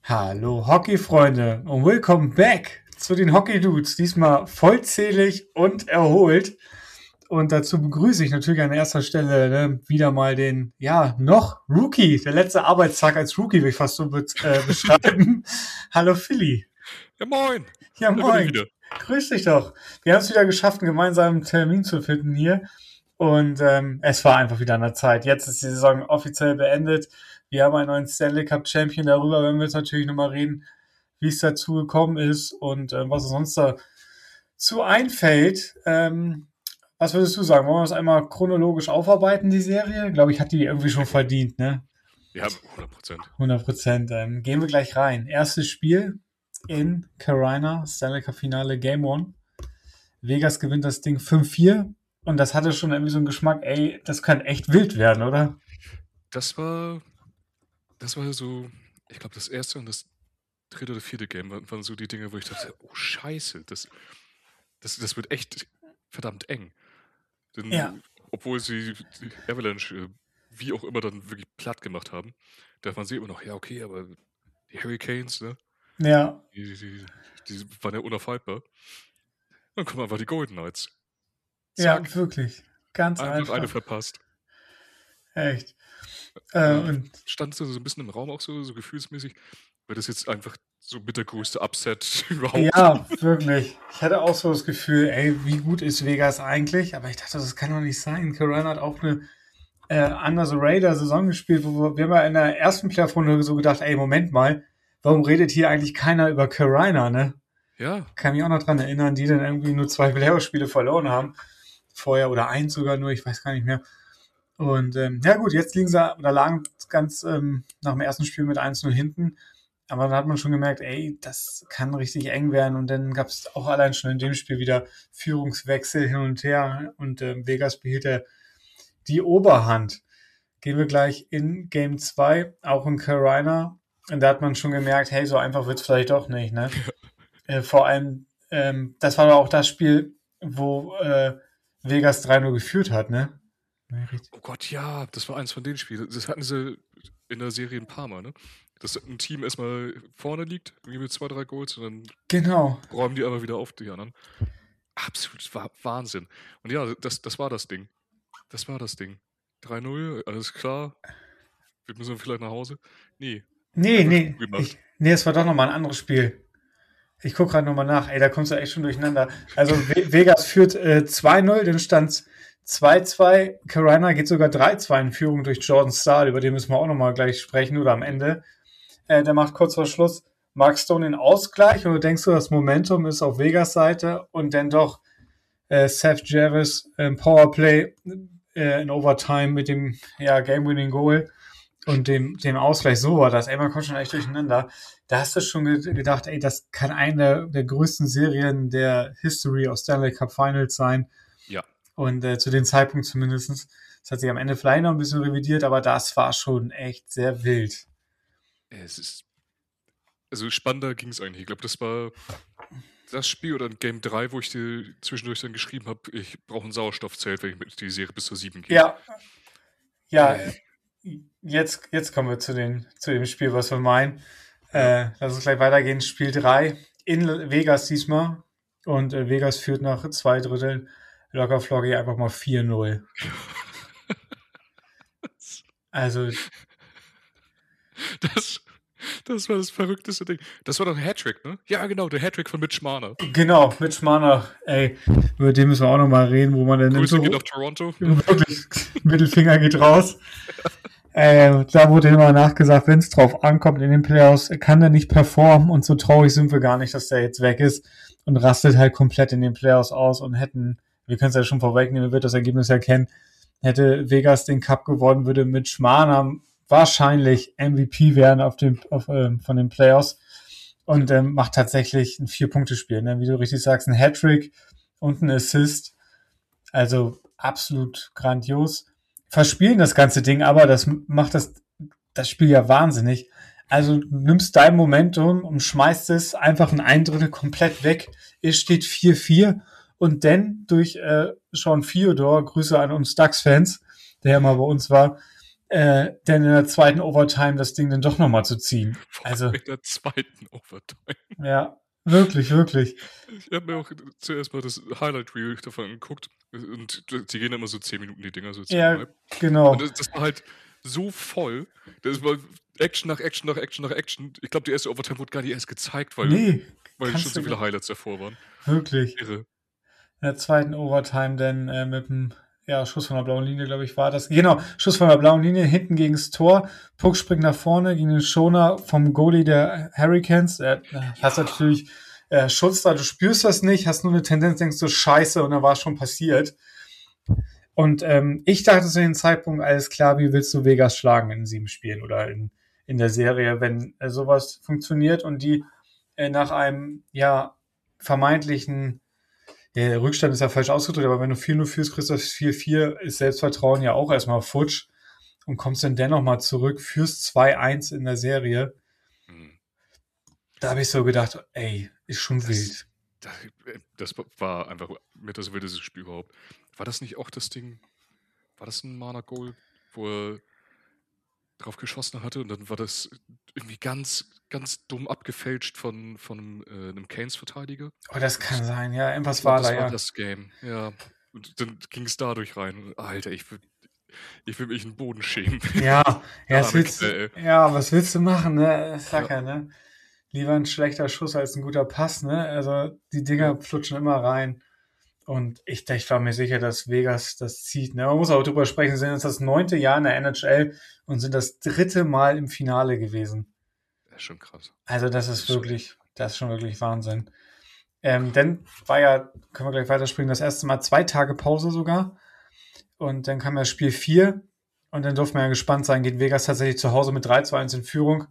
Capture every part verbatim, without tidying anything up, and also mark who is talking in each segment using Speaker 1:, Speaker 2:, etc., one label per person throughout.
Speaker 1: Hallo Hockey-Freunde und welcome back zu den Hockey-Dudes. Diesmal vollzählig und erholt. Und dazu begrüße ich natürlich an erster Stelle ne, wieder mal den, ja, noch Rookie. Der letzte Arbeitstag als Rookie, will ich fast so be- äh, beschreiben. Hallo Philly.
Speaker 2: Ja, moin.
Speaker 1: Ja,
Speaker 2: Da bin ich
Speaker 1: moin.
Speaker 2: wieder.
Speaker 1: Grüß dich doch. Wir haben es wieder geschafft, einen gemeinsamen Termin zu finden hier. Und ähm, es war einfach wieder an der Zeit. Jetzt ist die Saison offiziell beendet. Wir haben einen neuen Stanley Cup Champion. Darüber werden wir jetzt natürlich nochmal reden, wie es dazu gekommen ist und äh, was es sonst dazu einfällt. Ähm, was würdest du sagen? Wollen wir das einmal chronologisch aufarbeiten, die Serie? Glaube ich, hat die irgendwie schon verdient, ne?
Speaker 2: Ja, hundert Prozent.
Speaker 1: hundert Prozent. Ähm, gehen wir gleich rein. Erstes Spiel in Carolina, Stanley Cup Finale Game One. Vegas gewinnt das Ding fünf vier. Und das hatte schon irgendwie so einen Geschmack, ey, das kann echt wild werden, oder?
Speaker 2: Das war, das war so, ich glaube, das erste und das dritte oder vierte Game waren, waren so die Dinge, wo ich dachte, oh Scheiße, das, das, das wird echt verdammt eng. Denn
Speaker 1: Ja.
Speaker 2: obwohl sie die Avalanche, äh, wie auch immer, dann wirklich platt gemacht haben, darf man sie immer noch, ja okay, aber die Hurricanes, ne,
Speaker 1: Ja,
Speaker 2: die, die, die waren ja unaufhaltbar. Dann kommen einfach die Golden Knights.
Speaker 1: ja,
Speaker 2: Zack,
Speaker 1: wirklich. Ganz
Speaker 2: einfach eine
Speaker 1: einfach.
Speaker 2: verpasst.
Speaker 1: Echt. Äh,
Speaker 2: Also
Speaker 1: und
Speaker 2: stand so ein bisschen im Raum auch so, so gefühlsmäßig, weil das jetzt einfach so mit der größte Upset überhaupt.
Speaker 1: ja, wirklich. Ich hatte auch so das Gefühl, ey, wie gut ist Vegas eigentlich? Aber ich dachte, das kann doch nicht sein. Carolina hat auch eine äh, Under the Radar Saison gespielt, wo wir, wir haben ja in der ersten Playoff-Runde so gedacht, ey, Moment mal, warum redet hier eigentlich keiner über Carolina, ne?
Speaker 2: Ja,
Speaker 1: Kann mich auch noch dran erinnern, die dann irgendwie nur zwei Playoff-Spiele verloren haben. Vorher oder eins sogar nur, ich weiß gar nicht mehr. Und ähm, ja gut, jetzt liegen sie oder lagen ganz ähm, nach dem ersten Spiel mit eins null hinten. Aber dann hat man schon gemerkt, ey, das kann richtig eng werden. Und dann gab es auch allein schon in dem Spiel wieder Führungswechsel hin und her. Und ähm, Vegas behielt ja die Oberhand. Gehen wir gleich in Game zwei, auch in Carolina. Und da hat man schon gemerkt, hey, so einfach wird's vielleicht doch nicht. Ne? Äh, vor allem, ähm, das war doch auch das Spiel, wo äh, Vegas drei null geführt hat, ne? Ja, richtig.
Speaker 2: oh Gott, ja, das war eins von den Spielen. Das hatten sie in der Serie ein paar Mal, ne? Dass ein Team erstmal vorne liegt, irgendwie mit zwei, drei Goals und dann
Speaker 1: Genau.
Speaker 2: räumen die aber wieder auf, die anderen. Absolut Wa- Wahnsinn. Und ja, das, das war das Ding. Das war das Ding. drei null, alles klar. Wir müssen vielleicht nach Hause. Nee,
Speaker 1: Nee,
Speaker 2: einfach
Speaker 1: nee,
Speaker 2: Spiel gemacht.
Speaker 1: ich, nee, es war doch nochmal ein anderes Spiel. Ich gucke gerade nochmal nach. Ey, da kommst du echt schon durcheinander. Also Ve- Vegas führt äh, zwei null, dann stand zwei zwei. Carolina geht sogar drei zwei in Führung durch Jordan Stahl, über den müssen wir auch nochmal gleich sprechen oder am Ende. Äh, der macht kurz vor Schluss Mark Stone den Ausgleich und du denkst so, das Momentum ist auf Vegas Seite und dann doch äh, Seth Jarvis im Powerplay äh, in Overtime mit dem ja, Game-Winning Goal und dem, dem Ausgleich. So war das. Ey, man kommt schon echt durcheinander. Da hast du schon ge- gedacht, ey, das kann eine der größten Serien der History of Stanley Cup Finals sein.
Speaker 2: Ja.
Speaker 1: Und äh, zu dem Zeitpunkt zumindest. Das hat sich am Ende vielleicht noch ein bisschen revidiert, aber das war schon echt sehr wild.
Speaker 2: Es ist. Also spannender ging es eigentlich. Ich glaube, das war das Spiel oder in Game drei, wo ich dir zwischendurch dann geschrieben habe, ich brauche ein Sauerstoffzelt, wenn ich mit die Serie bis zur sieben geht.
Speaker 1: Ja, ja,
Speaker 2: Äh,
Speaker 1: jetzt, jetzt kommen wir zu, den, zu dem Spiel, was wir meinen. Äh, lass uns gleich weitergehen. Spiel drei in Vegas diesmal. Und äh, Vegas führt nach zwei Dritteln locker flockig einfach mal vier null. Also,
Speaker 2: das, das war das verrückteste Ding. Das war doch ein Hattrick, ne? Ja, genau, der Hattrick von Mitch Marner.
Speaker 1: genau, Mitch Marner, ey, über den müssen wir auch nochmal reden, wo man dann
Speaker 2: Grüße
Speaker 1: so
Speaker 2: geht auf Toronto. Ne?
Speaker 1: wirklich Mittelfinger geht raus. Äh, da wurde immer nachgesagt, wenn es drauf ankommt in den Playoffs, kann der nicht performen und so traurig sind wir gar nicht, dass der jetzt weg ist und rastet halt komplett in den Playoffs aus und hätten, wir können es ja schon vorwegnehmen, ihr wird das Ergebnis ja kennen, hätte Vegas den Cup gewonnen, würde mit Schmarner wahrscheinlich M V P werden auf dem, auf, ähm, von den Playoffs und ähm, macht tatsächlich ein Vier-Punkte-Spiel, ne? Wie du richtig sagst, ein Hattrick und ein Assist, also absolut grandios. Verspielen das ganze Ding, aber das macht das, das Spiel ja wahnsinnig. Also du nimmst dein Momentum und schmeißt es einfach in ein Drittel komplett weg. Es steht vier vier und dann durch äh, Sean Theodore, Grüße an uns Ducks-Fans, der ja mal bei uns war, äh, denn in der zweiten Overtime das Ding dann doch nochmal zu ziehen.
Speaker 2: Vor allem
Speaker 1: Also,
Speaker 2: in der zweiten Overtime.
Speaker 1: ja, wirklich, wirklich.
Speaker 2: Ich habe mir auch zuerst mal das Highlight-Reel davon geguckt und die gehen immer so zehn Minuten, die Dinger, so
Speaker 1: Ja,
Speaker 2: zehn Komma fünf. Und
Speaker 1: genau.
Speaker 2: das, das war halt so voll. Das war Action nach Action nach Action nach Action. Ich glaube, die erste Overtime wurde gar nicht erst gezeigt, weil,
Speaker 1: Nee,
Speaker 2: weil schon
Speaker 1: kannst
Speaker 2: so
Speaker 1: du
Speaker 2: viele
Speaker 1: gar-
Speaker 2: Highlights davor waren.
Speaker 1: wirklich.
Speaker 2: Irre.
Speaker 1: In der zweiten Overtime dann äh, mit dem ja, Schuss von der blauen Linie, glaube ich, war das. Genau, Schuss von der blauen Linie, hinten gegen das Tor. Puck springt nach vorne gegen den Schoner vom Goalie der Hurricanes. Äh, hast
Speaker 2: Ja.
Speaker 1: natürlich äh, Schutz da, du spürst das nicht, hast nur eine Tendenz, denkst du, scheiße, und dann war es schon passiert. Und ähm, ich dachte zu dem Zeitpunkt, alles klar, wie willst du Vegas schlagen in sieben Spielen oder in, in der Serie, wenn äh, sowas funktioniert und die äh, nach einem ja vermeintlichen ja, der Rückstand ist ja falsch ausgedrückt, aber wenn du vier null führst, kriegst du das vier vier, ist Selbstvertrauen ja auch erstmal futsch und kommst dann dennoch mal zurück, führst zwei eins in der Serie.
Speaker 2: Hm.
Speaker 1: Da habe ich so gedacht, ey, ist schon
Speaker 2: Das,
Speaker 1: wild.
Speaker 2: das, das war einfach mit das wildeste Spiel überhaupt. War das nicht auch das Ding? War das ein Mana-Goal, wo er drauf geschossen hatte und dann war das irgendwie ganz, ganz dumm abgefälscht von, von einem, äh, einem Canes-Verteidiger?
Speaker 1: Oh, das
Speaker 2: Und
Speaker 1: kann sein, ja,
Speaker 2: ich
Speaker 1: irgendwas
Speaker 2: glaube,
Speaker 1: war da,
Speaker 2: das war
Speaker 1: ja.
Speaker 2: das Game, ja. Und dann ging es dadurch rein. Alter, ich will, ich will mich in den Boden schämen.
Speaker 1: Ja, ja, was
Speaker 2: Arme
Speaker 1: willst du,
Speaker 2: Kerl, ey.
Speaker 1: ja, was willst du machen, ne? Ich
Speaker 2: Ja,
Speaker 1: sag ja, ne? Lieber ein schlechter Schuss als ein guter Pass, ne? Also, die
Speaker 2: ja,
Speaker 1: Dinger flutschen immer rein. Und ich, ich war mir sicher, dass Vegas das zieht. Ne? Man muss auch drüber sprechen, sie sind jetzt das neunte Jahr in der N H L und sind das dritte Mal im Finale gewesen.
Speaker 2: das ist schon krass.
Speaker 1: Also das
Speaker 2: Das
Speaker 1: ist
Speaker 2: ist schon echt.
Speaker 1: wirklich, das ist schon wirklich Wahnsinn. Ähm, dann war ja, können wir gleich weiterspringen, das erste Mal zwei Tage Pause sogar. Und dann kam ja Spiel vier und dann durfte man ja gespannt sein, geht Vegas tatsächlich zu Hause mit drei zu eins in Führung.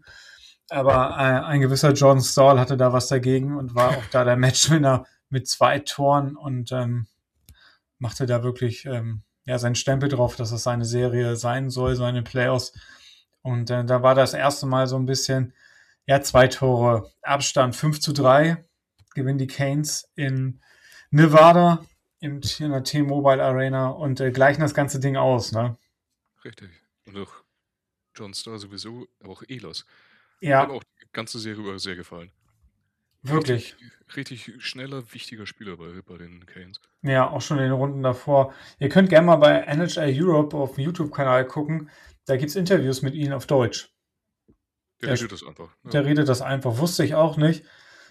Speaker 1: Aber äh, ein gewisser Jordan Stahl hatte da was dagegen und war auch da der Matchwinner mit zwei Toren und ähm, machte da wirklich ähm, ja, seinen Stempel drauf, dass es seine Serie sein soll, seine Playoffs. Und äh, da war das erste Mal so ein bisschen, ja, zwei Tore Abstand, fünf zu drei gewinnen die Canes in Nevada im, in der T-Mobile Arena und äh, gleichen das ganze Ding aus, ne?
Speaker 2: Richtig. Und auch John Starr sowieso, aber auch Elos. Der hat mir
Speaker 1: Ja,
Speaker 2: auch die ganze Serie über sehr gefallen.
Speaker 1: wirklich.
Speaker 2: Richtig, richtig schneller, wichtiger Spieler bei, bei den Canes.
Speaker 1: Ja, auch schon in den Runden davor. Ihr könnt gerne mal bei N H L Europe auf dem YouTube-Kanal gucken. Da gibt's Interviews mit ihnen auf Deutsch.
Speaker 2: Der
Speaker 1: Der,
Speaker 2: redet das einfach. Ja.
Speaker 1: der redet das einfach. Wusste ich auch nicht.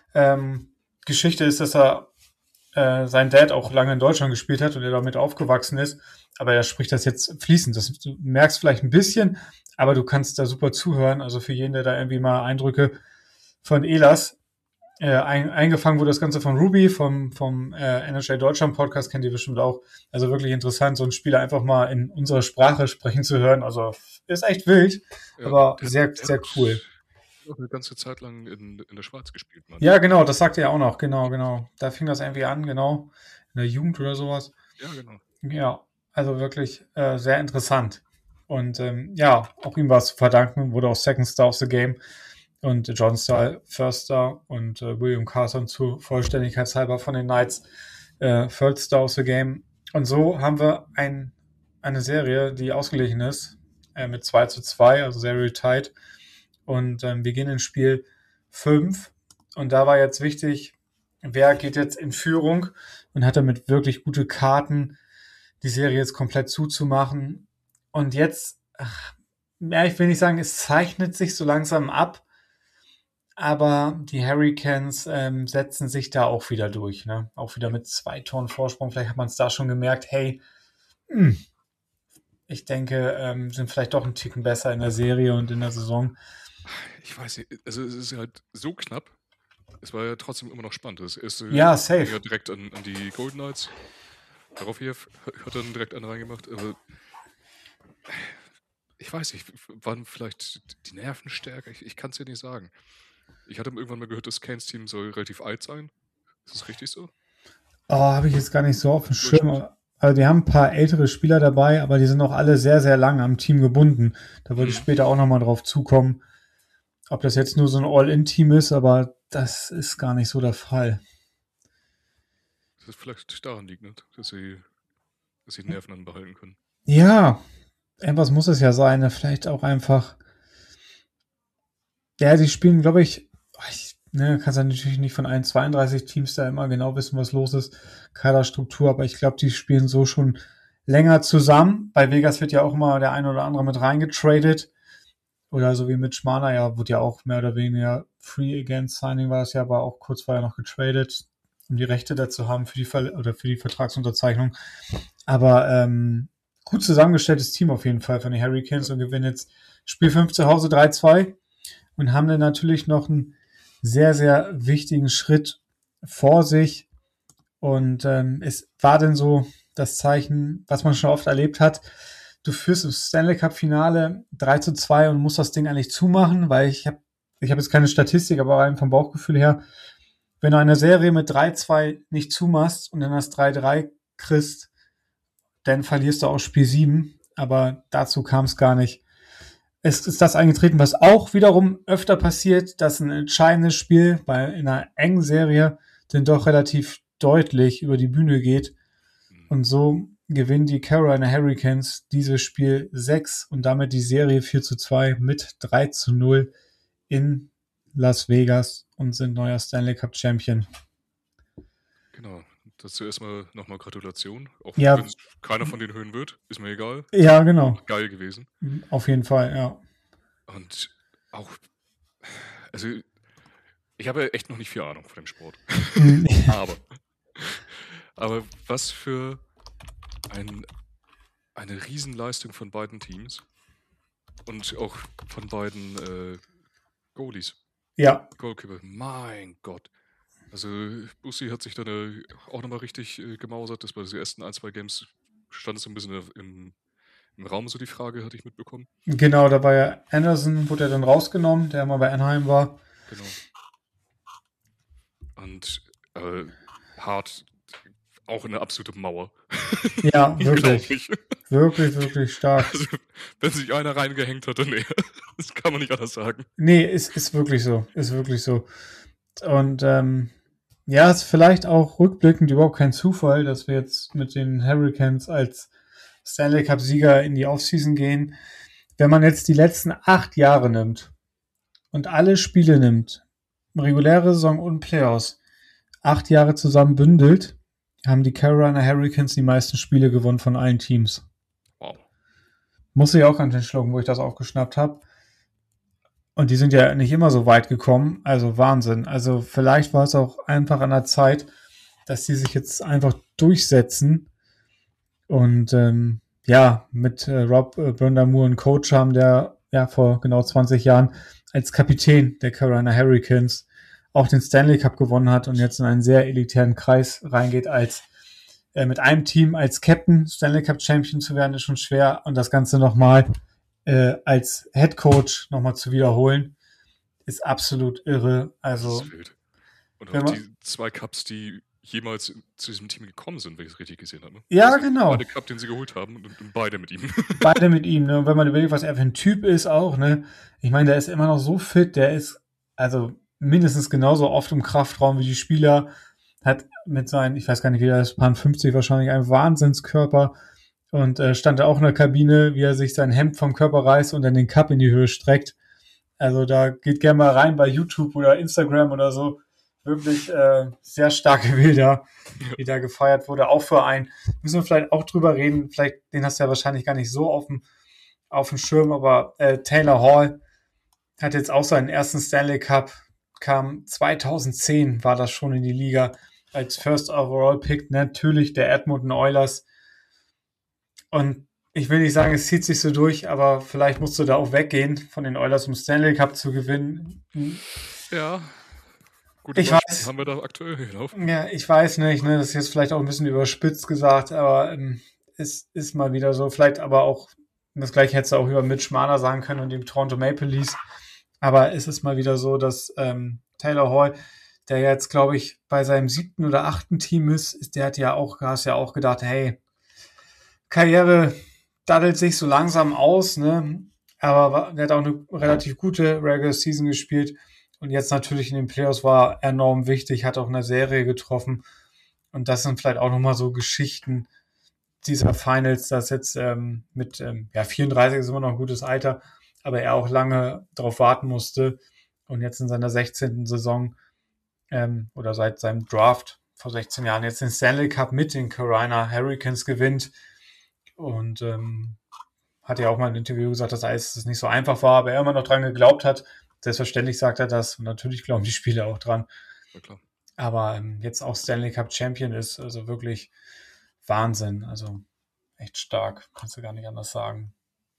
Speaker 1: Ähm, Geschichte ist, dass er äh, sein Dad auch lange in Deutschland gespielt hat und er damit aufgewachsen ist. Aber er spricht das jetzt fließend. Das, du merkst vielleicht ein bisschen, aber du kannst da super zuhören. Also für jeden, der da irgendwie mal Eindrücke von Elas äh, ein, eingefangen wurde, das Ganze von Ruby, vom, vom äh, N H L Deutschland Podcast, kennt ihr bestimmt auch. Also wirklich interessant, so einen Spieler einfach mal in unserer Sprache sprechen zu hören. Also ist echt wild,
Speaker 2: Ja,
Speaker 1: aber
Speaker 2: der,
Speaker 1: sehr,
Speaker 2: der
Speaker 1: sehr cool.
Speaker 2: hat auch eine ganze Zeit lang in, in der Schweiz gespielt, meinte
Speaker 1: Ja,
Speaker 2: er.
Speaker 1: genau, das sagte er auch noch. Genau, genau. Da fing das irgendwie an, genau. In der Jugend oder sowas.
Speaker 2: Ja, genau.
Speaker 1: Ja, also wirklich äh, sehr interessant. Und ähm, ja, auch ihm war es zu verdanken, wurde auch Second Star of the Game und John Stahl First Star und äh, William Carson zu Vollständigkeitshalber von den Knights äh, Third Star of the Game. Und so haben wir ein, eine Serie, die ausgeglichen ist, äh, mit zwei zu zwei, also sehr real tight. Und ähm, wir gehen ins Spiel fünf. Und da war jetzt wichtig, wer geht jetzt in Führung und hat damit wirklich gute Karten, die Serie jetzt komplett zuzumachen. Und jetzt, ach, ja, ich will nicht sagen, es zeichnet sich so langsam ab, aber die Hurricanes ähm, setzen sich da auch wieder durch, ne? Auch wieder mit zwei Toren Vorsprung. Vielleicht hat man es da schon gemerkt, hey, mh, ich denke, ähm, sind vielleicht doch ein Ticken besser in der Serie und in der Saison.
Speaker 2: Ich weiß nicht, also es ist halt so knapp. Es war ja trotzdem immer noch spannend. Das erste
Speaker 1: Ja,
Speaker 2: ging
Speaker 1: safe.
Speaker 2: ja direkt an, an die Golden Knights. Darauf hier hat dann direkt einen reingemacht. Aber ich weiß nicht, waren vielleicht die Nerven stärker? Ich, ich kann es dir nicht sagen. Ich hatte irgendwann mal gehört, das Canes-Team soll relativ alt sein. Ist das richtig so?
Speaker 1: Oh, habe ich jetzt gar nicht so auf dem
Speaker 2: Durchschnitt.
Speaker 1: Schirm. Also die haben ein paar ältere Spieler dabei, aber die sind auch alle sehr, sehr lang am Team gebunden. Da würde ich
Speaker 2: Mhm.
Speaker 1: später auch nochmal drauf zukommen, ob das jetzt nur so ein All-In-Team ist, aber das ist gar nicht so der Fall.
Speaker 2: Das vielleicht daran liegt, ne? dass sie, dass sie die Nerven anbehalten können.
Speaker 1: Ja, Irgendwas muss es ja sein, ne? Vielleicht auch einfach. Ja, sie spielen, glaube ich, oh, ich ne, kannst ja natürlich nicht von allen zweiunddreißig Teams da immer genau wissen, was los ist, Kaderstruktur, aber ich glaube, die spielen so schon länger zusammen. Bei Vegas wird ja auch immer der eine oder andere mit reingetradet. Oder so wie mit Schmaner, ja, wurde ja auch mehr oder weniger Free Against Signing war das ja, aber auch kurz vorher noch getradet, um die Rechte dazu haben für die Ver oder für die Vertragsunterzeichnung. Aber ähm, gut zusammengestelltes Team auf jeden Fall von den Hurricanes und gewinnen jetzt Spiel fünf zu Hause drei zwei und haben dann natürlich noch einen sehr, sehr wichtigen Schritt vor sich. Und ähm, es war dann so das Zeichen, was man schon oft erlebt hat. Du führst im Stanley Cup Finale drei zu zwei und musst das Ding eigentlich zumachen, weil ich habe ich hab jetzt keine Statistik, aber rein vom Bauchgefühl her, wenn du eine Serie mit drei zwei nicht zumachst und dann das drei drei kriegst, dann verlierst du auch Spiel sieben. Aber dazu kam es gar nicht. Es ist das eingetreten, was auch wiederum öfter passiert, dass ein entscheidendes Spiel bei in einer engen Serie dann doch relativ deutlich über die Bühne geht. Und so gewinnen die Carolina Hurricanes dieses Spiel sechs und damit die Serie vier zu zwei mit drei zu null in Las Vegas und sind neuer Stanley Cup Champion.
Speaker 2: Genau. Dazu erstmal nochmal Gratulation. Auch
Speaker 1: Ja.
Speaker 2: wenn es keiner von denen hören wird, ist mir egal.
Speaker 1: Ja, genau.
Speaker 2: Geil gewesen.
Speaker 1: Auf jeden Fall, ja.
Speaker 2: Und auch, also ich habe echt noch nicht viel Ahnung von dem Sport. aber, aber was für ein, eine Riesenleistung von beiden Teams und auch von beiden äh, Goalies.
Speaker 1: Ja.
Speaker 2: Goalkeeper, mein Gott. Also Bussi hat sich dann äh, auch nochmal richtig äh, gemausert. Das war die ersten ein, zwei Games, stand es so ein bisschen im, im Raum, so die Frage, hatte ich mitbekommen.
Speaker 1: Genau, da war ja Anderson, wurde er dann rausgenommen, der mal bei Anaheim war.
Speaker 2: Genau. Und äh, Hart, auch eine absolute Mauer.
Speaker 1: Ja, wirklich. Wirklich, wirklich stark.
Speaker 2: Also, wenn sich einer reingehängt hat, dann nee, das kann man nicht anders sagen.
Speaker 1: Nee, ist, ist wirklich so. Ist wirklich so. Und ähm, ja, ist vielleicht auch rückblickend überhaupt kein Zufall, dass wir jetzt mit den Hurricanes als Stanley Cup-Sieger in die Offseason gehen. Wenn man jetzt die letzten acht Jahre nimmt und alle Spiele nimmt, reguläre Saison und Playoffs, acht Jahre zusammen bündelt, haben die Carolina Hurricanes die meisten Spiele gewonnen von allen Teams.
Speaker 2: Wow.
Speaker 1: Muss ich auch an den schlucken, wo ich das aufgeschnappt habe. Und die sind ja nicht immer so weit gekommen. Also Wahnsinn. Also vielleicht war es auch einfach an der Zeit, dass die sich jetzt einfach durchsetzen. Und ähm, ja, mit äh, Rob äh, Brind'Amour einen Coach haben, der ja vor genau zwanzig Jahren als Kapitän der Carolina Hurricanes auch den Stanley Cup gewonnen hat und jetzt in einen sehr elitären Kreis reingeht, als äh, mit einem Team als Captain Stanley Cup Champion zu werden, ist schon schwer. Und das Ganze nochmal äh, als Head Coach nochmal zu wiederholen, ist absolut irre. Also,
Speaker 2: das ist wild. Und auch die zwei Cups, die jemals zu diesem Team gekommen sind, wenn ich es richtig gesehen habe. Ne?
Speaker 1: Ja,
Speaker 2: also
Speaker 1: genau.
Speaker 2: Beide Cup, den sie geholt haben und, und beide mit ihm.
Speaker 1: Beide mit ihm, ne? Und wenn man überlegt, was er für ein Typ ist auch, ne? Ich meine, der ist immer noch so fit, der ist also mindestens genauso oft im Kraftraum wie die Spieler, hat mit seinen, ich weiß gar nicht, wie er ist, Pan fünfzig wahrscheinlich einen Wahnsinnskörper und äh, stand da auch in der Kabine, wie er sich sein Hemd vom Körper reißt und dann den Cup in die Höhe streckt. Also da geht gerne mal rein bei YouTube oder Instagram oder so. Wirklich äh, sehr starke Bilder, die da gefeiert wurde. Auch für einen, müssen wir vielleicht auch drüber reden, vielleicht, den hast du ja wahrscheinlich gar nicht so auf dem, auf dem Schirm, aber äh, Taylor Hall hat jetzt auch seinen ersten Stanley Cup, kam zweitausendzehn, war das schon in die Liga, als First Overall Pick, natürlich der Edmonton Oilers. Und ich will nicht sagen, es zieht sich so durch, aber vielleicht musst du da auch weggehen, von den Oilers, um Stanley Cup zu gewinnen.
Speaker 2: Ja. Gute
Speaker 1: ich
Speaker 2: Beispiele
Speaker 1: weiß,
Speaker 2: haben wir da aktuell gelaufen.
Speaker 1: Ja, ich weiß nicht, ne, das ist jetzt vielleicht auch ein bisschen überspitzt gesagt, aber ähm, es ist mal wieder so, vielleicht aber auch, das gleiche hättest du auch über Mitch Marner sagen können und dem Toronto Maple Leafs, aber es ist mal wieder so, dass ähm, Taylor Hall, der jetzt, glaube ich, bei seinem siebten oder achten Team ist, ist der hat ja auch, hast ja auch gedacht, hey, Karriere daddelt sich so langsam aus, ne, aber der hat auch eine relativ gute Regular Season gespielt. Und jetzt natürlich in den Playoffs war enorm wichtig, hat auch eine Serie getroffen. Und das sind vielleicht auch nochmal so Geschichten, dieser Finals, dass jetzt ähm, mit ähm, ja, vierunddreißig ist immer noch ein gutes Alter, aber er auch lange darauf warten musste und jetzt in seiner sechzehnten Saison ähm, oder seit seinem Draft vor sechzehn Jahren jetzt den Stanley Cup mit den Carolina Hurricanes gewinnt und ähm, hat ja auch mal im Interview gesagt, dass alles nicht so einfach war, aber er immer noch dran geglaubt hat. Selbstverständlich sagt er das und natürlich glauben die Spieler auch dran.
Speaker 2: Ja, klar.
Speaker 1: Aber ähm, jetzt auch Stanley Cup Champion ist, also wirklich Wahnsinn. Also echt stark, kannst du gar nicht anders sagen.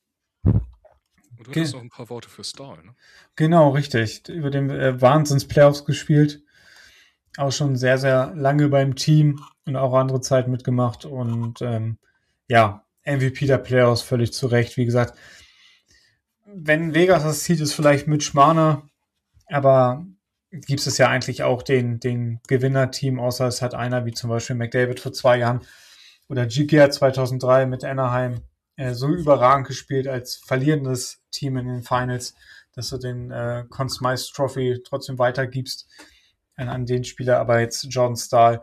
Speaker 2: Und du
Speaker 1: Ge
Speaker 2: hattest noch ein paar Worte für Stahl, ne?
Speaker 1: Genau, richtig. Über den äh, Wahnsinns-Playoffs gespielt. Auch schon sehr, sehr lange beim Team und auch andere Zeit mitgemacht. Und ähm, ja, M V P der Playoffs völlig zu Recht. Wie gesagt, wenn Vegas das zieht, ist vielleicht Mitch Marner, aber gibt es ja eigentlich auch den, den Gewinnerteam, außer es hat einer wie zum Beispiel McDavid vor zwei Jahren oder G G R zweitausenddrei mit Anaheim äh, so überragend gespielt als verlierendes Team in den Finals, dass du den äh, Conn Smythe Trophy trotzdem weitergibst an, an den Spieler. Aber jetzt Jordan Staal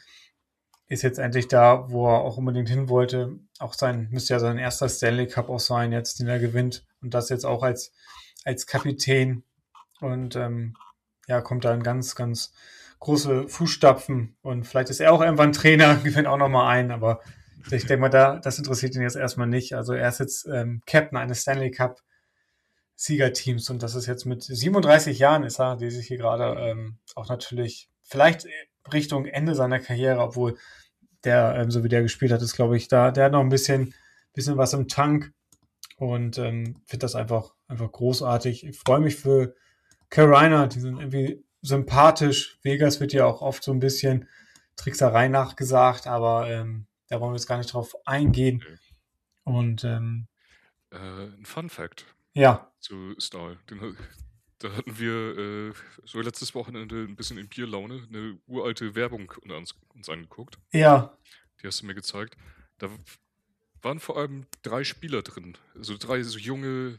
Speaker 1: ist jetzt endlich da, wo er auch unbedingt hin wollte. Auch sein, müsste ja sein erster Stanley Cup auch sein, jetzt, den er gewinnt. Und das jetzt auch als, als Kapitän. Und ähm, ja, kommt da in ganz, ganz große Fußstapfen. Und vielleicht ist er auch irgendwann Trainer, gewinnt auch nochmal ein. Aber ich denke mal, da, das interessiert ihn jetzt erstmal nicht. Also er ist jetzt ähm, Captain eines Stanley Cup Siegerteams. Und das ist jetzt mit siebenunddreißig Jahren ist er, die sich hier gerade ähm, auch natürlich vielleicht Richtung Ende seiner Karriere, obwohl der, ähm, so wie der gespielt hat, ist, glaube ich, da, der hat noch ein bisschen, bisschen was im Tank und ähm, finde das einfach, einfach großartig. Ich freue mich für Carolina, die sind irgendwie sympathisch. Vegas wird ja auch oft so ein bisschen Trickserei nachgesagt, aber ähm, da wollen wir jetzt gar nicht drauf eingehen.
Speaker 2: Okay.
Speaker 1: Und ähm,
Speaker 2: Äh, ein Fun Fact
Speaker 1: ja,
Speaker 2: zu Stahl. Den, da hatten wir äh, so letztes Wochenende ein bisschen in Bierlaune eine uralte Werbung uns, uns angeguckt.
Speaker 1: ja,
Speaker 2: Die hast du mir gezeigt. Da waren vor allem drei Spieler drin. Also drei so junge,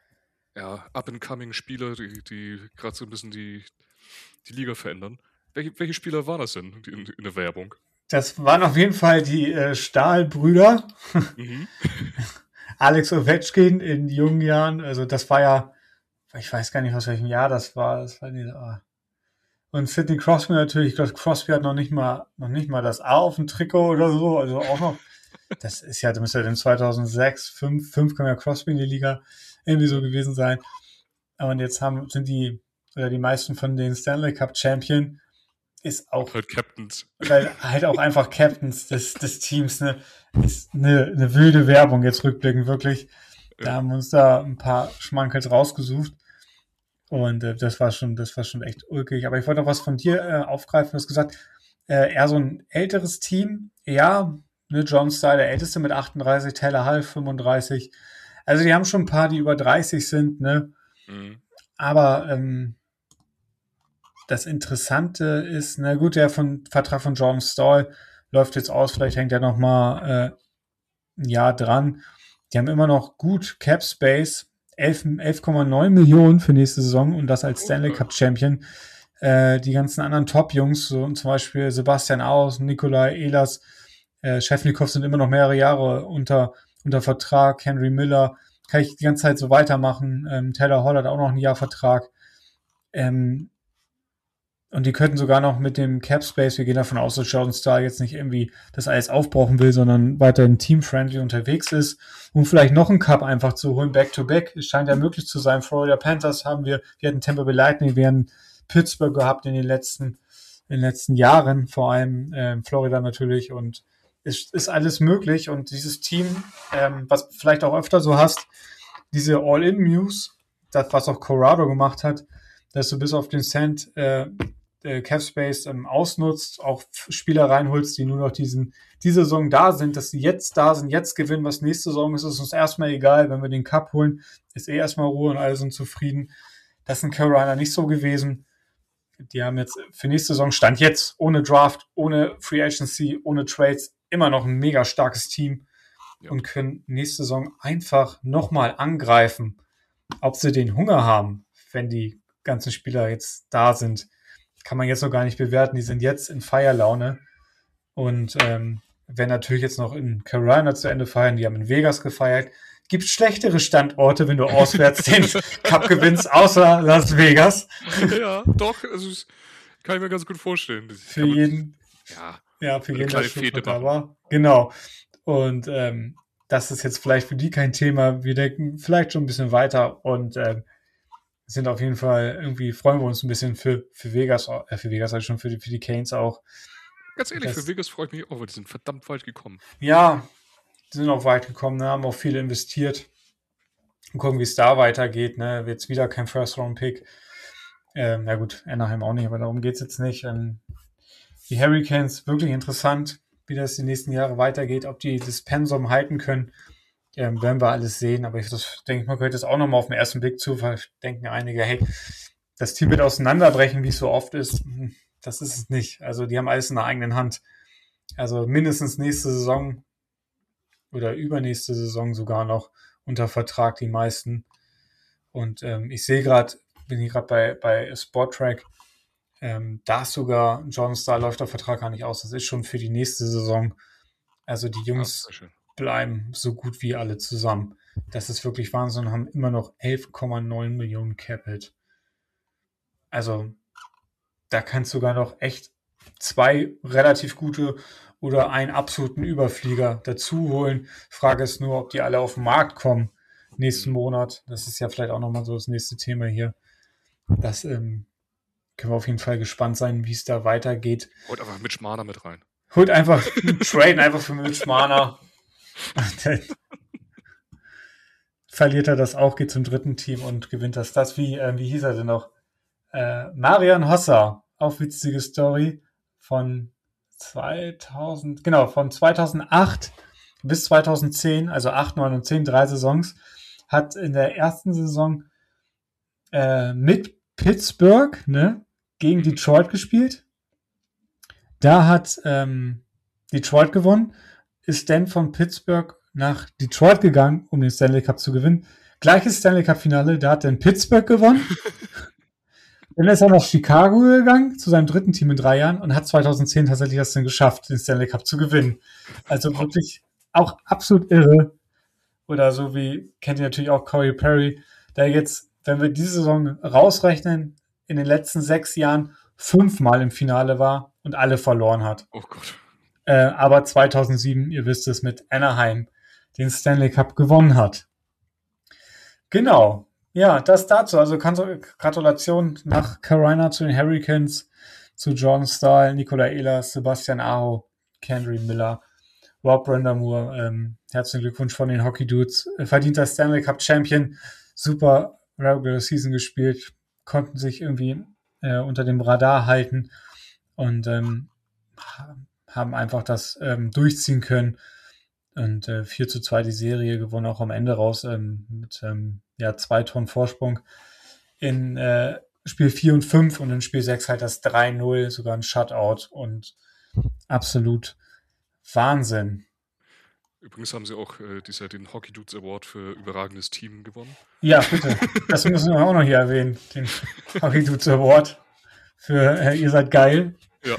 Speaker 2: ja, up-and-coming-Spieler, die, die gerade so ein bisschen die, die Liga verändern. Welche, welche Spieler waren das denn in, in der Werbung?
Speaker 1: das waren auf jeden Fall die äh, Stahl-Brüder.
Speaker 2: Mhm.
Speaker 1: Alex Ovechkin in jungen Jahren, also das war ja, ich weiß gar nicht, aus welchem Jahr das war. Das war die, ah. Und Sidney Crosby natürlich, ich glaube, Crosby hat noch nicht mal, noch nicht mal das A auf dem Trikot oder so, also auch noch. Das ist ja, da müsste ja dann zweitausendsechs, fünf, fünf kam ja Crosby in die Liga irgendwie so gewesen sein. Und jetzt haben, sind die, oder die meisten von den Stanley Cup Champion ist auch,
Speaker 2: Und halt Captains.
Speaker 1: weil halt auch einfach Captains des, des Teams, ne, ist eine, eine wilde Werbung jetzt rückblickend, wirklich. Da
Speaker 2: Ja.
Speaker 1: haben wir uns da ein paar Schmankels rausgesucht. Und äh, das war schon, das war schon echt ulkig. Aber ich wollte noch was von dir äh, aufgreifen. Du hast gesagt, äh, eher so ein älteres Team. Ja, ne, John Stahl, der Älteste mit achtunddreißig, Taylor Hall fünfunddreißig. Also die haben schon ein paar, die über dreißig sind, ne?
Speaker 2: Mhm.
Speaker 1: Aber ähm, das Interessante ist, na gut, der von, Vertrag von Jordan Stahl läuft jetzt aus. Vielleicht hängt er noch mal äh, ein Jahr dran. Die haben immer noch gut Cap Space. elf Komma neun Millionen für nächste Saison und das als Stanley Cup Champion. Äh, die ganzen anderen Top-Jungs, so zum Beispiel Sebastian Aus, Nikolai Ehlers, äh, Schäffnikow sind immer noch mehrere Jahre unter, unter Vertrag. Henry Miller, kann ich die ganze Zeit so weitermachen. Ähm, Taylor Hall hat auch noch ein Jahr Vertrag. Ähm, und die könnten sogar noch mit dem Cap Space, wir gehen davon aus, dass Jordan Stahl jetzt nicht irgendwie das alles aufbrauchen will, sondern weiterhin team-friendly unterwegs ist, um vielleicht noch einen Cup einfach zu holen, back-to-back. Es scheint ja möglich zu sein. Florida Panthers haben wir, wir hatten Tampa Bay Lightning, wir hatten Pittsburgh gehabt in den letzten, in den letzten Jahren, vor allem äh, Florida natürlich. Und es ist alles möglich. Und dieses Team, ähm, was vielleicht auch öfter so hast, diese All-In-Muse, das, was auch Colorado gemacht hat, dass du bis auf den Cent äh, Cap Space ähm, ausnutzt, auch Spieler reinholst, die nur noch diesen, diese Saison da sind, dass sie jetzt da sind, jetzt gewinnen, was nächste Saison ist, ist uns erstmal egal, wenn wir den Cup holen, ist eh erstmal Ruhe und alle sind zufrieden. Das ist in Carolina nicht so gewesen. Die haben jetzt für nächste Saison, Stand jetzt, ohne Draft, ohne Free Agency, ohne Trades, immer noch ein mega starkes Team ja. Und können nächste Saison einfach nochmal angreifen, ob sie den Hunger haben, wenn die ganzen Spieler jetzt da sind. Kann man jetzt noch gar nicht bewerten. Die sind jetzt in Feierlaune. Und ähm, werden natürlich jetzt noch in Carolina zu Ende feiern. Die haben in Vegas gefeiert. Gibt schlechtere Standorte, wenn du auswärts den Cup gewinnst, außer Las Vegas.
Speaker 2: Ja, doch. Also, das kann ich mir ganz gut vorstellen. Das
Speaker 1: Für
Speaker 2: kann man,
Speaker 1: jeden.
Speaker 2: ja,
Speaker 1: Ja, für
Speaker 2: eine
Speaker 1: jeden,
Speaker 2: kleine
Speaker 1: der
Speaker 2: Fete
Speaker 1: da
Speaker 2: machen.
Speaker 1: war. Genau. Und ähm, das ist jetzt vielleicht für die kein Thema. Wir denken vielleicht schon ein bisschen weiter und ähm, sind auf jeden Fall irgendwie, freuen wir uns ein bisschen für, für Vegas, äh, für Vegas, also schon für die, für die Canes auch.
Speaker 2: Ganz ehrlich,
Speaker 1: Das-
Speaker 2: für Vegas freue ich mich auch, weil die sind verdammt weit gekommen.
Speaker 1: Ja, die sind auch weit gekommen, ne? Haben auch viel investiert. Und gucken, wie es da weitergeht. Ne? Jetzt wieder kein First-Round-Pick. Ähm, na gut, Anaheim auch nicht, aber darum geht es jetzt nicht. Ähm, die Hurricanes, wirklich interessant, wie das die nächsten Jahre weitergeht, ob die das Pensum halten können. Ähm, werden wir alles sehen, aber ich das, denke ich mal, gehört das auch nochmal auf den ersten Blick zu, weil denken einige, hey, das Team wird auseinanderbrechen, wie es so oft ist. Das ist es nicht. Also die haben alles in der eigenen Hand. Also mindestens nächste Saison oder übernächste Saison sogar noch unter Vertrag, die meisten. Und ähm, ich sehe gerade, bin hier gerade bei, bei Sporttrack, ähm, da ist sogar John Starr läuft der Vertrag gar nicht aus. Das ist schon für die nächste Saison. Also die
Speaker 2: Ah,
Speaker 1: Jungs
Speaker 2: sehr schön.
Speaker 1: bleiben so gut wie alle zusammen. Das ist wirklich Wahnsinn und haben immer noch elf Komma neun Millionen Cap-Hit. Also da kannst du sogar noch echt zwei relativ gute oder einen absoluten Überflieger dazu holen. Frage ist nur, ob die alle auf den Markt kommen nächsten Monat. Das ist ja vielleicht auch nochmal so das nächste Thema hier. Das ähm, können wir auf jeden Fall gespannt sein, wie es da weitergeht.
Speaker 2: Holt einfach Mitch Marner mit rein.
Speaker 1: Holt einfach einen Trade einfach für Mitch Marner. Dann verliert er das auch, geht zum dritten Team und gewinnt das. Das wie, äh, wie hieß er denn noch? Äh, Marian Hossa, auch witzige Story, von zweitausend, genau, von zweitausendacht bis zweitausendzehn, also acht, neun und zehn, drei Saisons, hat in der ersten Saison äh, mit Pittsburgh, ne, gegen Detroit gespielt. Da hat ähm, Detroit gewonnen, ist dann von Pittsburgh nach Detroit gegangen, um den Stanley Cup zu gewinnen. Gleiches Stanley Cup Finale, da hat dann Pittsburgh gewonnen. Dann ist er nach Chicago gegangen, zu seinem dritten Team in drei Jahren und hat zweitausendzehn tatsächlich das dann geschafft, den Stanley Cup zu gewinnen. Also wirklich auch absolut irre. Oder so wie, kennt ihr natürlich auch Corey Perry, der jetzt, wenn wir diese Saison rausrechnen, in den letzten sechs Jahren fünfmal im Finale war und alle verloren hat.
Speaker 2: Oh Gott.
Speaker 1: Äh, aber zweitausendsieben, ihr wisst es, mit Anaheim den Stanley Cup gewonnen hat. Genau. Ja, das dazu. Also Gratulation nach Carolina zu den Hurricanes, zu John Stahl, Nikola Ehlers, Sebastian Aho, Kendry Miller, Rob Brind'Amour. Ähm, herzlichen Glückwunsch von den Hockey Dudes. Verdienter Stanley Cup Champion. Super Regular Season gespielt. Konnten sich irgendwie äh, unter dem Radar halten und ähm, haben einfach das ähm, durchziehen können. Und äh, vier zu zwei die Serie gewonnen, auch am Ende raus ähm, mit ähm, ja, zwei Tonnen Vorsprung in äh, Spiel vier und fünf und in Spiel sechs halt das drei null, sogar ein Shutout und absolut Wahnsinn.
Speaker 2: Übrigens haben sie auch äh, dieses Jahr den Hockey Dudes Award für überragendes Team gewonnen.
Speaker 1: Ja, bitte. Das müssen wir auch noch hier erwähnen, den Hockey Dudes Award für äh, ihr seid geil.
Speaker 2: Ja.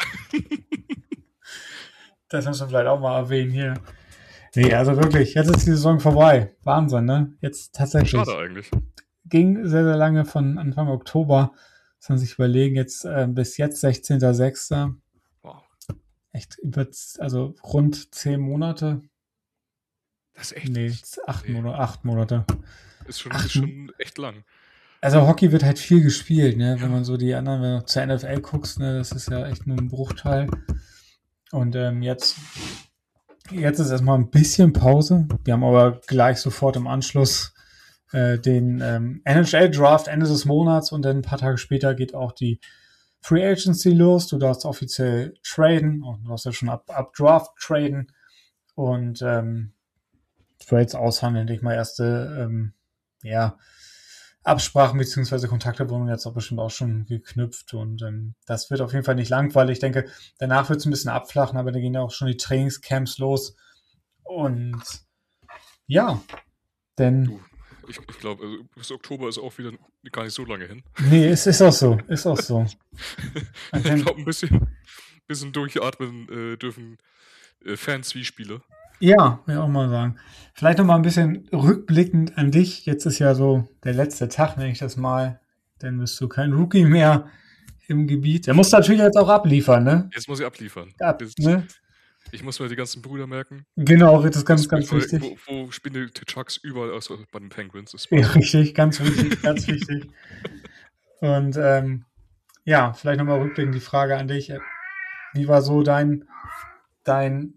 Speaker 1: Das müssen wir vielleicht auch mal erwähnen hier. Nee, also wirklich, jetzt ist die Saison vorbei. Wahnsinn, ne? Jetzt tatsächlich.
Speaker 2: Schade eigentlich.
Speaker 1: Ging sehr, sehr lange von Anfang Oktober. Muss man sich überlegen, jetzt äh, bis jetzt sechzehnter sechster
Speaker 2: Wow.
Speaker 1: Echt über, also rund zehn Monate.
Speaker 2: Das ist echt.
Speaker 1: Nee, acht,
Speaker 2: Nee.
Speaker 1: Monate, acht Monate.
Speaker 2: Ist schon,
Speaker 1: Ach,
Speaker 2: ist schon echt lang.
Speaker 1: Also Hockey wird halt viel gespielt, ne? Wenn man so die anderen, wenn du zur N F L guckst, ne, das ist ja echt nur ein Bruchteil. Und ähm, jetzt, jetzt ist erstmal ein bisschen Pause. Wir haben aber gleich sofort im Anschluss äh, den ähm, N H L-Draft Ende des Monats und dann ein paar Tage später geht auch die Free Agency los. Du darfst offiziell traden und du darfst ja schon ab, ab Draft traden und ähm, Trades aushandeln, denke ich mal, erste ähm, ja, Absprachen bzw. Kontakte wurden jetzt auch bestimmt auch schon geknüpft und ähm, das wird auf jeden Fall nicht langweilig. Ich denke, danach wird es ein bisschen abflachen, aber dann gehen ja auch schon die Trainingscamps los und ja, denn
Speaker 2: Du, ich, ich glaube, also bis Oktober ist auch wieder gar nicht so lange hin.
Speaker 1: nee, es ist auch so, ist auch so.
Speaker 2: Ich glaube, ein bisschen, bisschen durchatmen äh, dürfen äh, Fans-wie-Spieler.
Speaker 1: Ja, will ich auch mal sagen. Vielleicht noch mal ein bisschen rückblickend an dich. Jetzt ist ja so der letzte Tag, nenne ich das mal. Dann bist du kein Rookie mehr im Gebiet. Er muss natürlich jetzt auch abliefern, ne?
Speaker 2: Jetzt muss ich abliefern.
Speaker 1: Ab,
Speaker 2: Jetzt,
Speaker 1: ne?
Speaker 2: ich muss mir die ganzen Brüder merken.
Speaker 1: Genau, das ist ganz,
Speaker 2: Das,
Speaker 1: ganz
Speaker 2: wo,
Speaker 1: wichtig.
Speaker 2: wo, wo spielen die Chucks überall aus bei den Penguins? Das
Speaker 1: Ja,
Speaker 2: war
Speaker 1: richtig, ganz wichtig, ganz wichtig. Und ähm, ja, vielleicht nochmal rückblickend die Frage an dich. Wie war so dein, dein,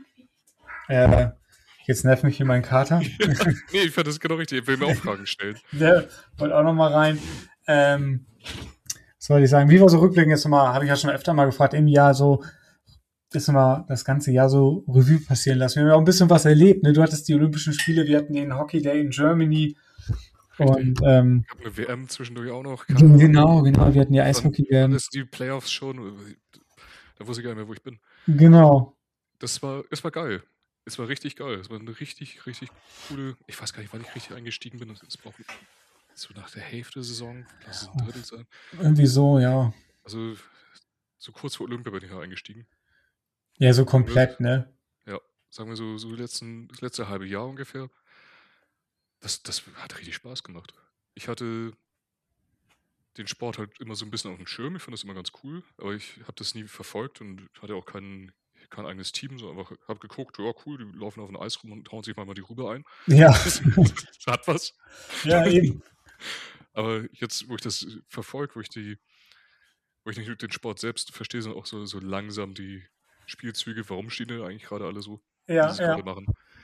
Speaker 1: äh, jetzt nervt mich hier mein Kater.
Speaker 2: nee, ich fand das genau richtig. Ich will mir auch Fragen stellen.
Speaker 1: Der wollte auch nochmal rein. Ähm, was soll ich sagen? Wie war so rückblickend jetzt nochmal, habe ich ja schon öfter mal gefragt, im Jahr so, ist mal das ganze Jahr so Revue passieren lassen. Wir haben ja auch ein bisschen was erlebt. Ne? Du hattest die Olympischen Spiele, wir hatten den Hockey Day in Germany.
Speaker 2: Richtig.
Speaker 1: Und ähm,
Speaker 2: Ich habe eine W M zwischendurch auch noch.
Speaker 1: genau, genau, wir hatten die Eishockey-W M.
Speaker 2: Das die Playoffs schon. Da wusste ich gar nicht mehr, wo ich bin.
Speaker 1: Genau.
Speaker 2: Das war, es war geil. Es war richtig geil. Es war eine richtig, richtig coole. Ich weiß gar nicht, wann ich richtig eingestiegen bin. Das war so nach der Hälfte der Saison. Lass es ein Drittel sein.
Speaker 1: Irgendwie so, ja.
Speaker 2: Also so kurz vor Olympia bin ich ja eingestiegen.
Speaker 1: Ja, so komplett, ne?
Speaker 2: Ja, sagen wir so, so letzten, das letzte halbe Jahr ungefähr. Das, das hat richtig Spaß gemacht. Ich hatte den Sport halt immer so ein bisschen auf dem Schirm. Ich fand das immer ganz cool, aber ich habe das nie verfolgt und hatte auch kein, kein eigenes Team, sondern einfach habe geguckt, ja cool, die laufen auf dem Eis rum und hauen sich mal die Rübe ein.
Speaker 1: Ja.
Speaker 2: Das, das hat was.
Speaker 1: Ja, eben.
Speaker 2: Aber jetzt, wo ich das verfolge, wo ich die, wo ich nicht den Sport selbst verstehe, sondern auch so, so langsam die Spielzüge, warum stehen die eigentlich gerade alle so,
Speaker 1: Ja,
Speaker 2: wie sie es
Speaker 1: ja.
Speaker 2: gerade machen.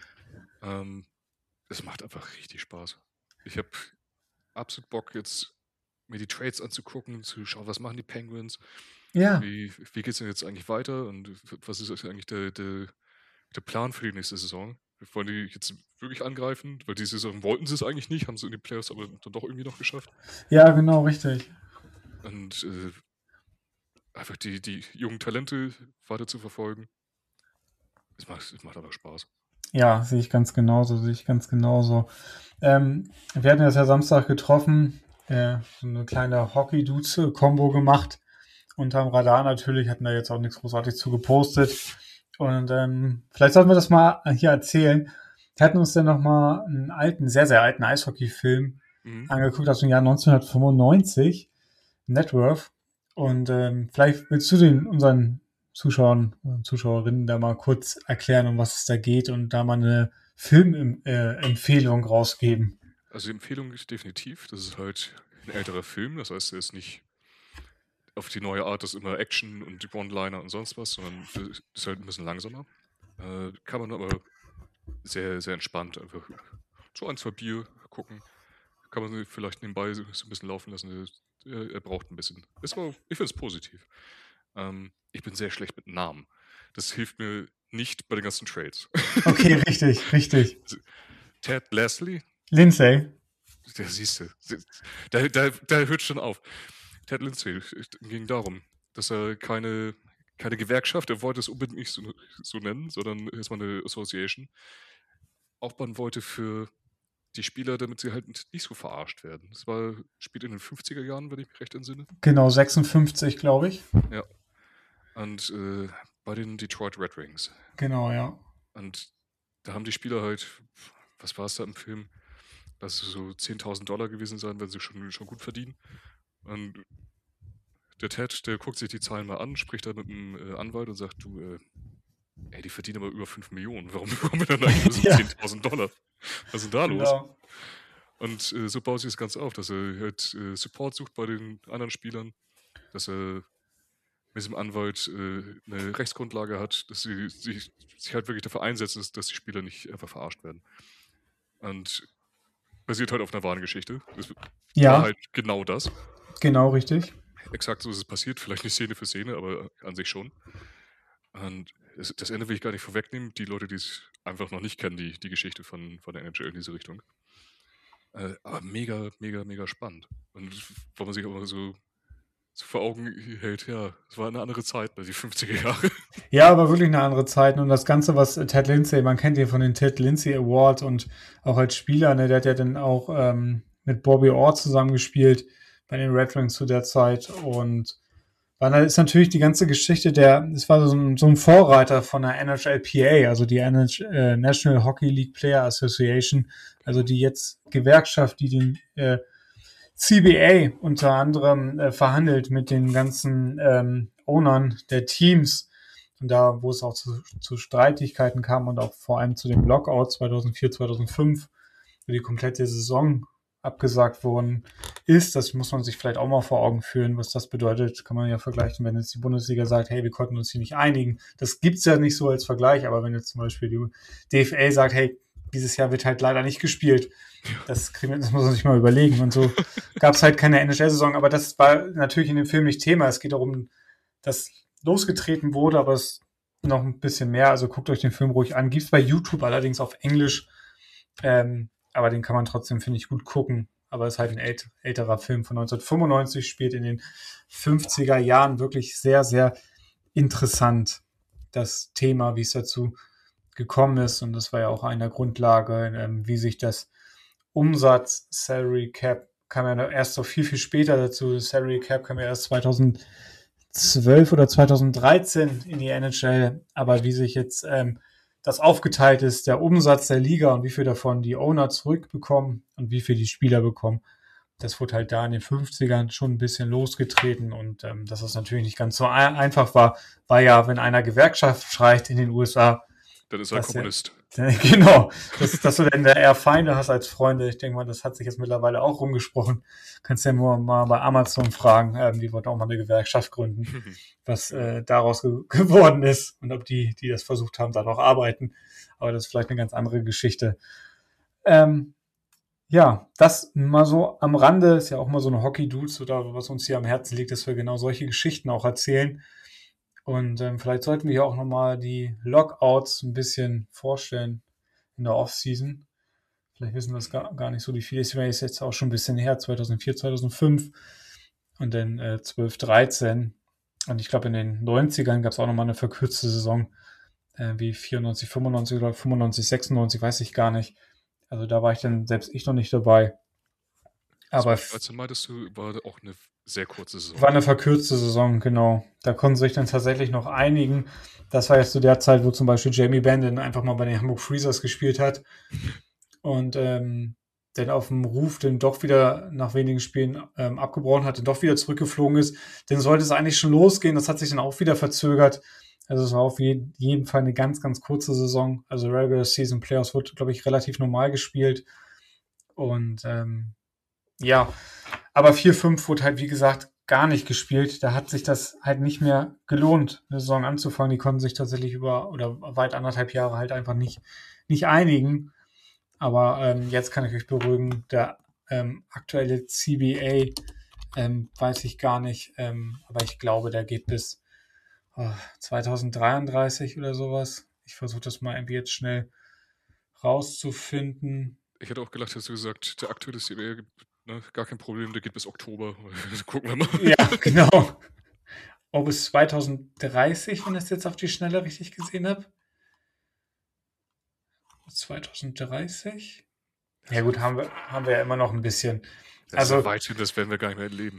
Speaker 2: Ähm, es macht einfach richtig Spaß. Ich habe absolut Bock, jetzt mir die Trades anzugucken, zu schauen, was machen die Penguins,
Speaker 1: Ja.
Speaker 2: wie, wie geht es denn jetzt eigentlich weiter und was ist eigentlich der, der, der Plan für die nächste Saison? Wollen die jetzt wirklich angreifen? Weil diese Saison wollten sie es eigentlich nicht, haben sie in die Playoffs aber dann doch irgendwie noch geschafft.
Speaker 1: Ja, genau, richtig.
Speaker 2: Und äh, einfach die, die jungen Talente weiter zu verfolgen. Es macht, es macht einfach Spaß.
Speaker 1: Ja, sehe ich ganz genauso, sehe ich ganz genauso. Ähm, wir hatten das ja Samstag getroffen, äh, so eine kleine Hockey-Dudes-Kombo gemacht. Unterm Radar natürlich, hatten da jetzt auch nichts großartig zu gepostet. Und ähm, vielleicht sollten wir das mal hier erzählen. Wir hatten uns dann nochmal einen alten, sehr, sehr alten Eishockey-Film mhm. angeguckt aus dem Jahr neunzehnhundertfünfundneunzig, Networth. Und ähm, vielleicht willst du den unseren Zuschauern und Zuschauerinnen da mal kurz erklären, um was es da geht und da mal eine Filmempfehlung äh, rausgeben.
Speaker 2: Also die Empfehlung ist definitiv, das ist halt ein älterer Film, das heißt, er ist nicht auf die neue Art, das ist immer Action und die One-Liner und sonst was, sondern ist halt ein bisschen langsamer. Äh, kann man aber sehr, sehr entspannt einfach so ein, zwei Bier gucken. Kann man vielleicht nebenbei so ein bisschen laufen lassen. Er, er braucht ein bisschen. Es war, ich finde es positiv. Ähm, ich bin sehr schlecht mit Namen. Das hilft mir nicht bei den ganzen Trades.
Speaker 1: Okay, richtig, richtig.
Speaker 2: Ted Leslie?
Speaker 1: Lindsay.
Speaker 2: Der siehst du. Da, da, da hört schon auf. Ted Lindsay ging darum, dass er keine, keine Gewerkschaft, er wollte es unbedingt nicht so, so nennen, sondern erstmal eine Association, aufbauen wollte für die Spieler, damit sie halt nicht so verarscht werden. Das war, spielt in den fünfziger Jahren, wenn ich mich recht entsinne.
Speaker 1: Genau, sechsundfünfzig, glaube ich.
Speaker 2: Ja. Und äh, bei den Detroit Red Wings.
Speaker 1: Genau, ja.
Speaker 2: Und da haben die Spieler halt, was war es da im Film? Das so zehntausend Dollar gewesen sein, wenn sie schon, schon gut verdienen. Und der Ted, der guckt sich die Zahlen mal an, spricht da mit dem äh, Anwalt und sagt, du, äh, ey, die verdienen aber über fünf Millionen. Warum bekommen wir dann eigentlich nur ja. zehntausend Dollar? Was ist denn da los? Genau. Und äh, so baut sich das Ganze auf, dass er halt äh, Support sucht bei den anderen Spielern, dass er mit diesem Anwalt äh, eine Rechtsgrundlage hat, dass sie sich, sich halt wirklich dafür einsetzen, dass, dass die Spieler nicht einfach verarscht werden. Und basiert halt auf einer wahren Geschichte. Das
Speaker 1: ja.
Speaker 2: war halt genau das.
Speaker 1: Genau, richtig.
Speaker 2: Exakt so ist es passiert. Vielleicht nicht Szene für Szene, aber an sich schon. Und das, das Ende will ich gar nicht vorwegnehmen. Die Leute, die es einfach noch nicht kennen, die, die Geschichte von, von der N H L in diese Richtung. Äh, aber mega, mega, mega spannend. Und wo man sich auch so, so vor Augen hält, ja, es war eine andere Zeit, die fünfziger Jahre.
Speaker 1: Ja, aber wirklich eine andere Zeit. Und das Ganze, was Ted Lindsay, man kennt ihn von den Ted Lindsay Awards und auch als Spieler, ne, der hat ja dann auch ähm, mit Bobby Orr zusammengespielt bei den Red Wings zu der Zeit. Und Weil da ist natürlich die ganze Geschichte der, es war so ein, so ein Vorreiter von der N H L P A, also die N H, äh, National Hockey League Player Association, also die jetzt Gewerkschaft, die den äh, C B A unter anderem äh, verhandelt mit den ganzen ähm, Ownern der Teams. Und da, wo es auch zu, zu Streitigkeiten kam und auch vor allem zu den Lockouts zweitausendvier, zweitausendfünf, wo die komplette Saison abgesagt worden ist. Das muss man sich vielleicht auch mal vor Augen führen, was das bedeutet. Kann man ja vergleichen, wenn jetzt die Bundesliga sagt, hey, wir konnten uns hier nicht einigen. Das gibt's ja nicht so als Vergleich, aber wenn jetzt zum Beispiel die D F L sagt, hey, dieses Jahr wird halt leider nicht gespielt, das, das muss man sich mal überlegen. Und so gab's halt keine N H L-Saison, aber das war natürlich in dem Film nicht Thema. Es geht darum, dass losgetreten wurde, aber es noch ein bisschen mehr. Also guckt euch den Film ruhig an. Gibt's bei YouTube allerdings auf Englisch. Ähm, aber den kann man trotzdem, finde ich, gut gucken. Aber es ist halt ein ält- älterer Film von neunzehnhundertfünfundneunzig, spielt in den fünfziger Jahren, wirklich sehr, sehr interessant, das Thema, wie es dazu gekommen ist. Und das war ja auch eine Grundlage, ähm, wie sich das Umsatz, Salary Cap, kam ja erst noch viel, viel später dazu. Das Salary Cap kam ja erst zweitausendzwölf oder zweitausenddreizehn in die N H L. Aber wie sich jetzt ähm, das aufgeteilt ist, der Umsatz der Liga und wie viel davon die Owner zurückbekommen und wie viel die Spieler bekommen. Das wurde halt da in den fünfzigern schon ein bisschen losgetreten und ähm, dass das natürlich nicht ganz so ein- einfach war, war ja, wenn einer Gewerkschaft schreit in den U S A,
Speaker 2: Dann ist er
Speaker 1: dass er,
Speaker 2: Kommunist.
Speaker 1: genau, dass, dass du dann da eher Feinde hast als Freunde. Ich denke mal, das hat sich jetzt mittlerweile auch rumgesprochen. Kannst ja nur mal bei Amazon fragen, ähm, die wollten auch mal eine Gewerkschaft gründen, was äh, daraus ge- geworden ist und ob die, die das versucht haben, da noch arbeiten. Aber das ist vielleicht eine ganz andere Geschichte. Ähm, ja, das mal so am Rande, ist ja auch mal so eine Hockey-Dudes oder was uns hier am Herzen liegt, dass wir genau solche Geschichten auch erzählen. Und ähm, vielleicht sollten wir hier auch nochmal die Lockouts ein bisschen vorstellen in der Offseason. Vielleicht wissen das gar, gar nicht so die viele. Es ist jetzt auch schon ein bisschen her, zweitausendvier, zweitausendfünf und dann äh, zwölf, dreizehn. Und ich glaube, in den neunzigern gab es auch nochmal eine verkürzte Saison, äh, wie vierundneunzig, fünfundneunzig oder fünfundneunzig, sechsundneunzig, weiß ich gar nicht. Also da war ich dann selbst ich noch nicht dabei. Aber f-
Speaker 2: Also meintest du, war auch eine sehr kurze Saison.
Speaker 1: war eine verkürzte Saison, genau. Da konnten sich dann tatsächlich noch einigen. Das war jetzt zu der Zeit, wo zum Beispiel Jamie Benn einfach mal bei den Hamburg Freezers gespielt hat und ähm, dann auf dem Ruf dann doch wieder nach wenigen Spielen ähm, abgebrochen hat und doch wieder zurückgeflogen ist. Dann sollte es eigentlich schon losgehen. Das hat sich dann auch wieder verzögert. Also es war auf je- jeden Fall eine ganz, ganz kurze Saison. Also Regular Season Playoffs wird, glaube ich, relativ normal gespielt. Und ähm, ja, aber vier fünf wurde halt, wie gesagt, gar nicht gespielt. Da hat sich das halt nicht mehr gelohnt, eine Saison anzufangen. Die konnten sich tatsächlich über oder weit anderthalb Jahre halt einfach nicht, nicht einigen. Aber ähm, jetzt kann ich euch beruhigen, der ähm, aktuelle C B A ähm, weiß ich gar nicht, ähm, aber ich glaube, der geht bis oh, zweitausenddreiunddreißig oder sowas. Ich versuche das mal irgendwie jetzt schnell rauszufinden.
Speaker 2: Ich hätte auch gelacht, hast du gesagt, der aktuelle C B A, ne, gar kein Problem, der geht bis Oktober. Gucken wir mal.
Speaker 1: Ja, genau. Oh, bis zweitausenddreißig, wenn ich es jetzt auf die Schnelle richtig gesehen habe. zweitausenddreißig? Ja gut, haben wir, haben wir ja immer noch ein bisschen.
Speaker 2: Das
Speaker 1: Also,
Speaker 2: ist ja weit hin, das werden wir gar nicht mehr erleben.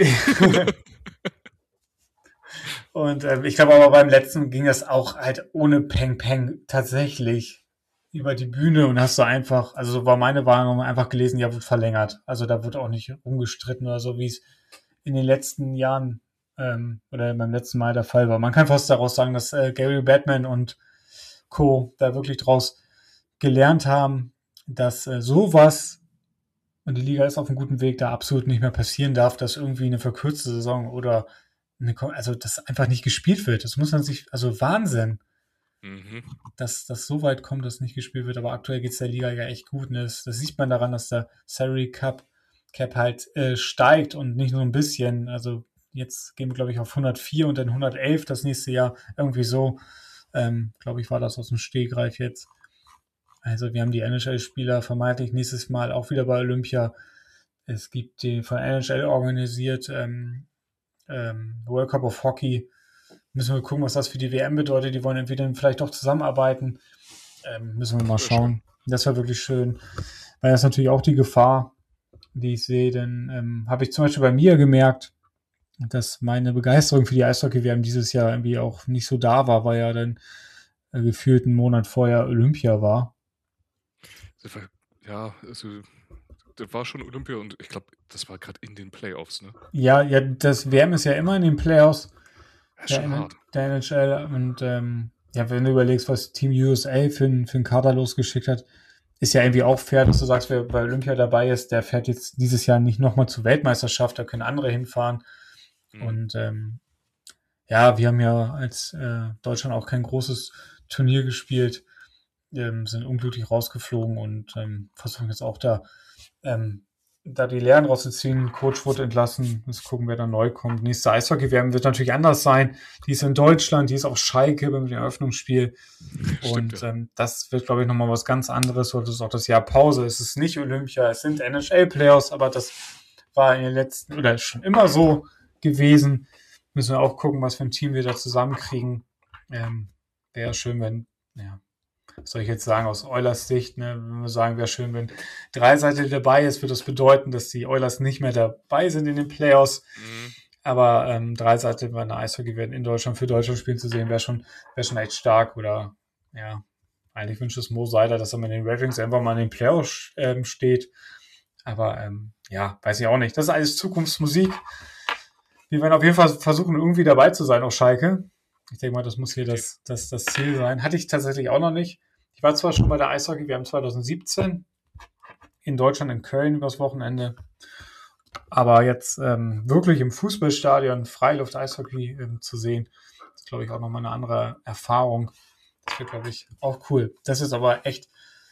Speaker 1: und ähm, ich glaube aber beim letzten ging das auch halt ohne Peng Peng tatsächlich über die Bühne und hast du einfach, also so war meine Wahrnehmung, einfach gelesen, ja, wird verlängert. Also da wird auch nicht rumgestritten oder so, wie es in den letzten Jahren ähm, oder beim letzten Mal der Fall war. Man kann fast daraus sagen, dass äh, Gary Batman und Co. da wirklich draus gelernt haben, dass äh, sowas, und die Liga ist auf einem guten Weg, da absolut nicht mehr passieren darf, dass irgendwie eine verkürzte Saison oder eine, also das einfach nicht gespielt wird. Das muss man sich, also Wahnsinn,
Speaker 2: Mhm.
Speaker 1: dass das so weit kommt, dass nicht gespielt wird. Aber aktuell geht es der Liga ja echt gut. Und das, das sieht man daran, dass der Salary Cap, Cap halt äh, steigt und nicht nur ein bisschen. Also jetzt gehen wir, glaube ich, auf hundertvier und dann hundertelf das nächste Jahr. Irgendwie so, ähm, glaube ich, war das aus dem Stegreif jetzt. Also wir haben die N H L-Spieler vermeintlich nächstes Mal auch wieder bei Olympia. Es gibt die von N H L organisiert ähm, ähm, World Cup of Hockey. Müssen wir gucken, was das für die W M bedeutet. Die wollen entweder vielleicht doch zusammenarbeiten. Ähm, müssen wir mal schauen. Das war wirklich schön. Weil das ist natürlich auch die Gefahr, die ich sehe. Denn ähm, habe ich zum Beispiel bei mir gemerkt, dass meine Begeisterung für die Eishockey-W M dieses Jahr irgendwie auch nicht so da war, weil ja dann äh, gefühlt einen Monat vorher Olympia war.
Speaker 2: Das war, ja, also das war schon Olympia und ich glaube, das war gerade in den Playoffs, ne?
Speaker 1: Ja, ja, das W M ist ja immer in den Playoffs
Speaker 2: Das ist schon
Speaker 1: der,
Speaker 2: hart.
Speaker 1: der N H L und ähm, ja, wenn du überlegst, was Team U S A für, n- für einen Kader losgeschickt hat, ist ja irgendwie auch fair, dass du sagst, wer bei Olympia dabei ist, der fährt jetzt dieses Jahr nicht nochmal zur Weltmeisterschaft, da können andere hinfahren.
Speaker 2: Mhm.
Speaker 1: Und ähm, ja, wir haben ja als äh, Deutschland auch kein großes Turnier gespielt, ähm, sind unglücklich rausgeflogen und ähm, versuchen jetzt auch da, ähm, da die Lehren rauszuziehen. Coach wurde entlassen, jetzt gucken, wer da neu kommt. Nächste Eishockey-W M wird natürlich anders sein. Die ist in Deutschland, die ist auf Schalke beim Eröffnungsspiel.
Speaker 2: Stimmt,
Speaker 1: Und
Speaker 2: ja.
Speaker 1: ähm, das wird, glaube ich, nochmal was ganz anderes. Und das ist auch das Jahr Pause. Es ist nicht Olympia, es sind N H L-Playoffs, aber das war in den letzten, oder schon immer so gewesen. Müssen wir auch gucken, was für ein Team wir da zusammenkriegen. Ähm, wäre schön, wenn, ja, was soll ich jetzt sagen, aus Oilers Sicht, ne, wenn wir sagen, wäre schön, wenn Dreiseitel dabei ist, wird das bedeuten, dass die Oilers nicht mehr dabei sind in den Playoffs.
Speaker 2: Mhm.
Speaker 1: Aber ähm, Dreiseitel bei einer Eishockey werden in Deutschland für Deutschland spielen zu sehen, wäre schon, wäre schon echt stark. Oder ja, eigentlich wünscht es Mo Seider, dass er mit den Red Wings einfach mal in den Playoffs ähm, steht. Aber ähm, ja, weiß ich auch nicht. Das ist alles Zukunftsmusik. Wir werden auf jeden Fall versuchen, irgendwie dabei zu sein auf Schalke. Ich denke mal, das muss hier das, das, das Ziel sein. Hatte ich tatsächlich auch noch nicht. Ich war zwar schon bei der Eishockey, wir haben zwanzig siebzehn in Deutschland, in Köln übers Wochenende. Aber jetzt ähm, wirklich im Fußballstadion Freiluft-Eishockey ähm, zu sehen, ist, glaube ich, auch nochmal eine andere Erfahrung. Das wird, glaube ich, auch cool. Das ist aber echt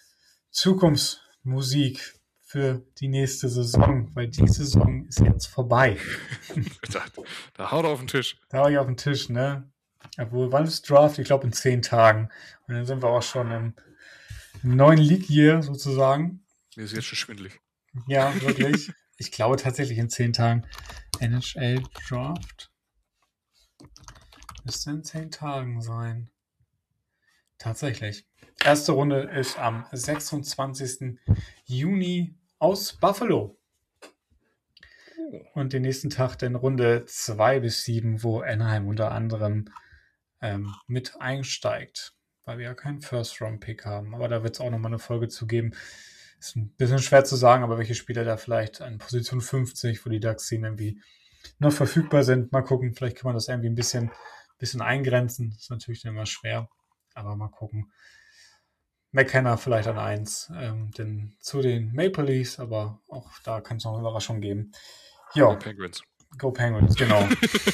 Speaker 1: Zukunftsmusik für die nächste Saison, weil die Saison ist jetzt vorbei.
Speaker 2: da, da haut er auf den Tisch.
Speaker 1: Da hau ich auf den Tisch, ne? Obwohl, wann ist Draft? Ich glaube in zehn Tagen. Und dann sind wir auch schon im, im neuen League-Year sozusagen.
Speaker 2: Mir ist jetzt schon schwindelig.
Speaker 1: Ja, wirklich. Ich glaube tatsächlich in zehn Tagen. N H L Draft. Müsste in zehn Tagen sein. Tatsächlich. Erste Runde ist am sechsundzwanzigsten Juni aus Buffalo. Und den nächsten Tag dann Runde zwei bis sieben, wo Anaheim unter anderem ähm, mit einsteigt. Weil wir ja keinen First-Round-Pick haben. Aber da wird es auch nochmal eine Folge zu geben. Ist ein bisschen schwer zu sagen, aber welche Spieler da vielleicht an Position fünfzig, wo die Ducks irgendwie noch verfügbar sind. Mal gucken, vielleicht kann man das irgendwie ein bisschen, bisschen eingrenzen. Ist natürlich dann immer schwer. Aber mal gucken. McKenna vielleicht an eins, ähm, denn zu den Maple Leafs, aber auch da kann es noch eine Überraschung geben. Ja.
Speaker 2: Go Penguins.
Speaker 1: Go Penguins, genau.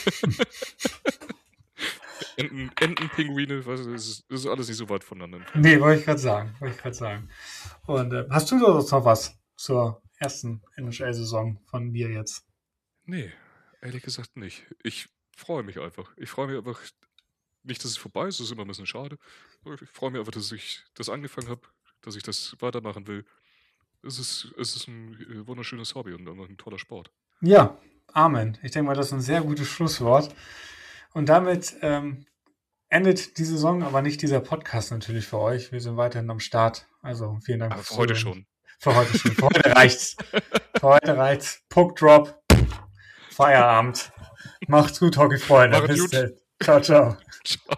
Speaker 2: Enten, Entenpinguine, was, das, ist, das ist alles nicht so weit voneinander.
Speaker 1: Nee, wollte ich gerade sagen. Wollte ich gerade sagen. Und äh, hast du sonst noch was zur ersten N H L-Saison von dir jetzt?
Speaker 2: Nee, ehrlich gesagt nicht. Ich freue mich einfach. Ich freue mich einfach nicht, dass es vorbei ist. Das ist immer ein bisschen schade. Ich freue mich einfach, dass ich das angefangen habe, dass ich das weitermachen will. Es ist, es ist ein wunderschönes Hobby und ein toller Sport.
Speaker 1: Ja, Amen. Ich denke mal, das ist ein sehr gutes Schlusswort. Und damit ähm, endet die Saison, aber nicht dieser Podcast natürlich für euch. Wir sind weiterhin am Start. Also vielen Dank.
Speaker 2: Aber für heute schon.
Speaker 1: Für heute schon. Für heute reicht's. Für heute reicht's. Puck Drop. Feierabend. Macht's gut, Hockey-Freunde.
Speaker 2: Macht's
Speaker 1: Bis
Speaker 2: gut.
Speaker 1: dann. Ciao, ciao.
Speaker 2: Ciao.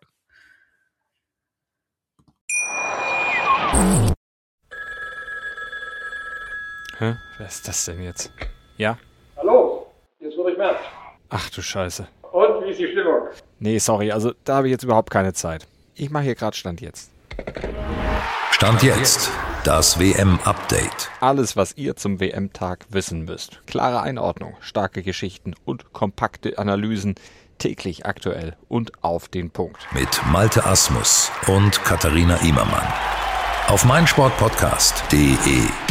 Speaker 3: Hä? Wer ist das denn jetzt? Ja?
Speaker 4: Hallo, hier ist Ulrich Merz.
Speaker 3: Ach du Scheiße.
Speaker 4: Und wie ist die Stimmung?
Speaker 3: Nee, sorry, also da habe ich jetzt überhaupt keine Zeit. Ich mache hier gerade Stand jetzt.
Speaker 5: Stand jetzt. Das W M-Update.
Speaker 3: Alles, was ihr zum W M-Tag wissen müsst. Klare Einordnung, starke Geschichten und kompakte Analysen. Täglich aktuell und auf den Punkt.
Speaker 5: Mit Malte Asmus und Katharina Immermann. Auf meinsportpodcast punkt de.